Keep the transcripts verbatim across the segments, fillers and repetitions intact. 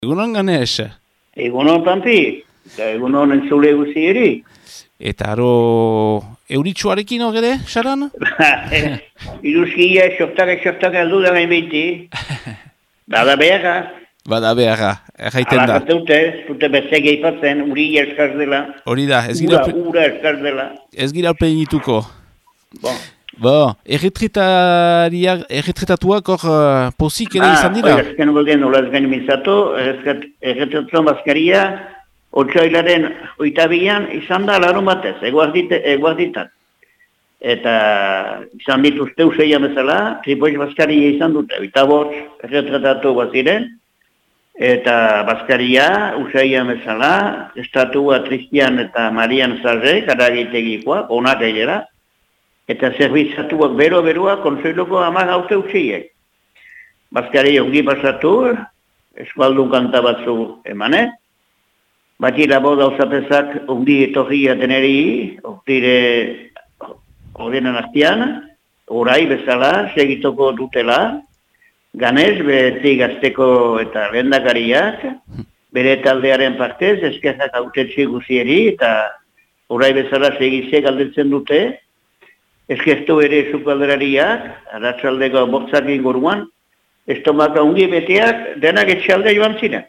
Egunon Ganes. Egunon Pampi, eta egunon entzule guzi eri. Eta aro euritxuarekin hogere, Xaran? Iruzkia, xortaka, xortaka aldu da gain behiti. Bada beharra. Bada beharra, erraiten da. Alakate dute, dute bezek eipatzen, uri eskaz dela. Hori da, ez gira... Ura, ura eskaz dela. Ez gira alpeinituko. Bon. Bo, erretritatuak hor uh, pozik ere izan dira? Ah, ezken golden olaz gain mintzatu, erretritatuan bazkaria, otsailaren oitabian izan da larun batez, eguarditan. Eta izan dituzte useia bezala, tripoiz bazkaria izan dute, oita bost erretritatu baziren, eta bazkaria useia bezala, estatua Tristian eta Marian Sarre, karagitegikoa, onak egera, eta zerbizatuak bero-beroa konsoiloko hamar haute utziek. Bazkari ongi pasatu, eskualdun kanta batzu emane, bati labo gauzapezak ongi etorria deneri, oktire ordenan aztian, orai bezala, segitoko dutela, Ganes, beti gazteko eta lehendakariak, bere taldearen partez, eskerrak hautetxe guzieri, eta orai bezala segize galdetzen dute, eskertu ere sukalderariak, aratzaldeko bortzak inguruan, estomaka ungi beteak denak etxalde joan ziren.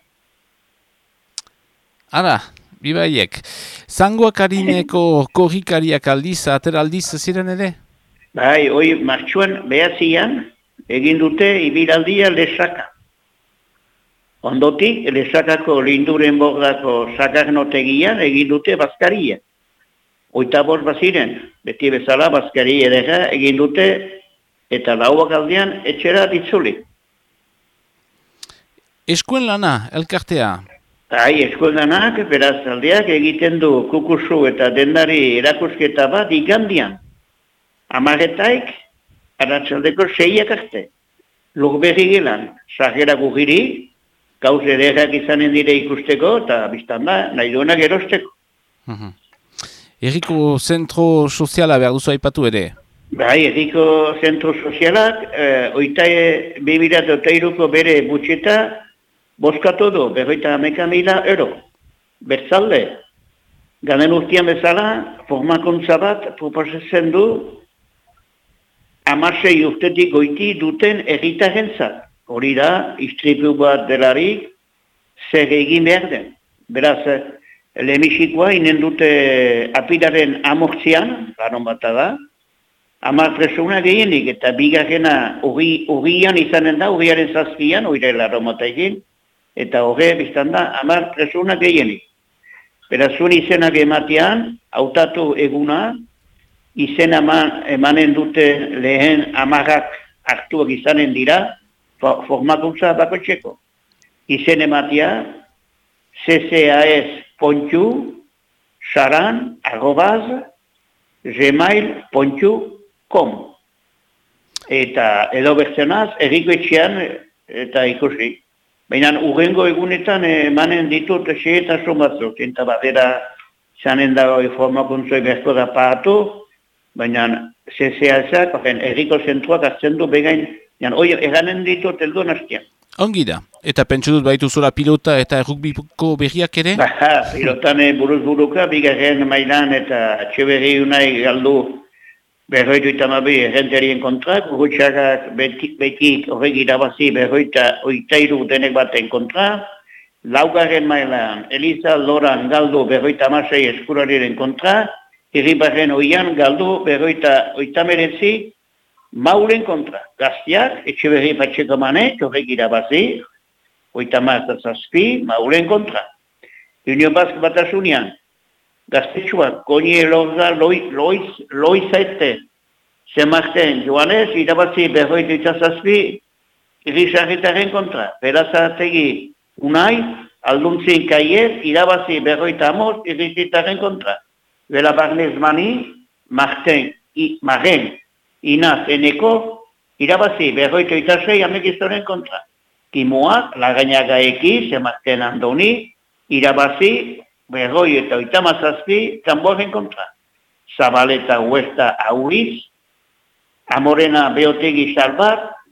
Ara, bibaiek. Zangoak harineko korrikariak aldiz, atera aldiz ziren ere? Bai, hoi martxuan behatzian, egin dute ibilaldia lesaka. Ondotik, lesakako linduren bordako sakarnotegian egin dute bazkaria. Oita bost baziren, beti bezala bazkari edera egin dute eta lauak aldean etxera ditzuli. Eskuen lana, elkartea? Hai, eskuen lanak, beraz aldeak egiten du kukusu eta dendari erakusketa bat igandian. Amaretaik, aratzaldeko seiak arte. Lurberri gelan, sargera gugiri, gauz ederrak izanen dire ikusteko eta biztan da, nahi duenak erosteko. Uh-huh. Erriko zentro soziala behar duzu aipatu ere? Bai, erriko zentro sozialak, eh, oita e, bebirat otairuko bere butxeta, boskatu du, berroita hameka mila euro. Bertzalde, ganen urtean bezala, formakuntza bat proposatzen du, hamasei urtetik goiti duten erritarentzat. Hori da, istripu bat delarik, zer egin behar den. Beraz, lehenbizikoa inen dute apilaren amortzian, laron bat da, hamar presuna gehienik, eta bigarrena urrian izanen da, urriaren zazpian, oire laron bat egin, eta horre biztan da, hamar presuna gehienik. Beraz, zuen izenak ematean, hautatu eguna, izen emanen dute lehen hamarrak hartuak izanen dira, formakuntza bakotxeko. Izen ematea, C C A S Pontxu, saran, arrobaz, gmail puntu com. Eta edo bertzenaz, erriko etxean, eta ikusi. Baina urrengo egunetan emanen ditut xeetasun batzuk, eta badera zanen dago formakuntzoi berko da pahatu, baina C C A S-ak, erriko zentruak hartzen du begain, hoi eranen ditut eldo hastian. Ongi da. Eta pentsu dut baitu zora pilota eta errukbiko berriak ere? Ba, pilotan buruz buruka, bigarren mailan eta txeberri unai galdu berroitu itamabi errenterien kontra, gurutxarrak betik betik horrek irabazi berroita oitairu denek baten kontra, laugarren mailan Eliza Loran galdu berroita amasei eskurariren kontra, irribarren oian galdu berroita oitameretzi Maulen kontra, gaztiak, etxeberri patxeko manek, horrek irabazi, oita mazaz zazpi, maulen kontra. Union Bask batasunean, gaztetxuak, Koñi Elorza, Loiz, Loizaete, Zemarten, Joanes, irabazi berroita itazazpi, irrizarritaren kontra. Berazategi, Unai, Alduntzin Kaiez, irabazi berroita amos, irrizitaren kontra. Bela Barnez Mani, Marten, Maren, Inaz, eneko, irabazi, berroito itasei amekizoren kontra. Kimoak, lagainaga eki, Zemarten Andoni, irabazi, berroi eta oitamazazpi, Tamborren kontra. Zabaleta Huesta Auriz, Amorena Beotegi Salbat,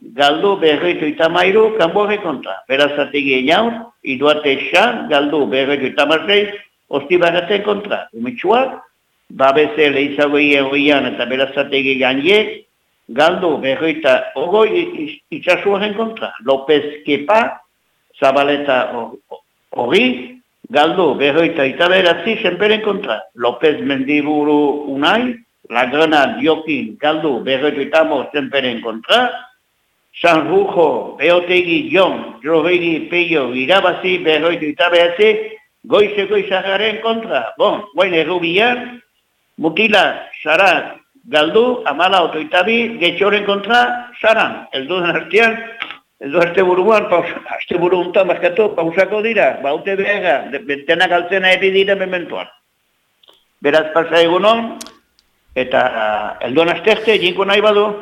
galdu berroitu itamairu, kanborre kontra. Berazategi enaur, iduate esan, galdu berroitu itamarrei, ostibarraten kontra. Umitsuak, babese lehizagoie hoian eta berazategi gainiek, galdu berroita ogoi itxasuaren kontra. López Kepa, Zabaleta hori, galdu berroita itaberatzi zenperen kontra. López Mendiburu Unai, Lagrana Diokin, galdu berroita itamo zenperen kontra. Sanrujo, Beotegi Jon, Jorregi Peio, irabazi berroita itaberatzi, goizeko izagaren kontra. Bon, guain errubian, Mutila, Sarat, galdu, amala otoitabi, getxoren kontra, Saran. Elduen artean, eldu arte buruan, aste buru untan bazkatu, pausako dira, baute behega, bentena galtzena epi dira mementuan. Beraz pasa egunon, eta elduen aste arte, jinko nahi badu.